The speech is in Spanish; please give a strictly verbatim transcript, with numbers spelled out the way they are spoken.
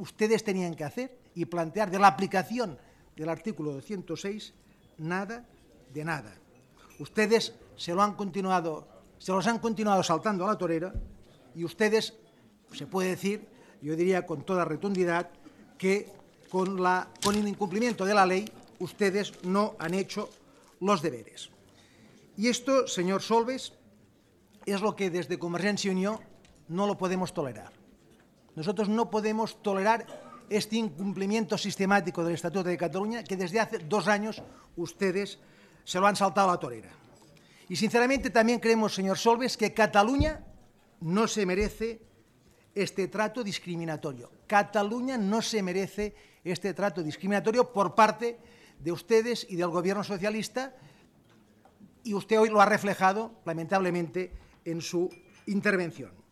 ustedes tenían que hacer y plantear de la aplicación del artículo doscientos seis nada de nada. Ustedes se lo han continuado, se los han continuado saltando a la torera y ustedes, se puede decir, yo diría con toda rotundidad, que con, la, con el incumplimiento de la ley ustedes no han hecho los deberes. Y esto, señor Solbes, es lo que desde Convergencia y Unió no lo podemos tolerar. Nosotros no podemos tolerar este incumplimiento sistemático del Estatuto de Cataluña que desde hace dos años ustedes se lo han saltado a la torera. Y sinceramente también creemos, señor Solbes, que Cataluña no se merece este trato discriminatorio. Cataluña no se merece este trato discriminatorio por parte de ustedes y del Gobierno socialista, y usted hoy lo ha reflejado, lamentablemente, en su intervención.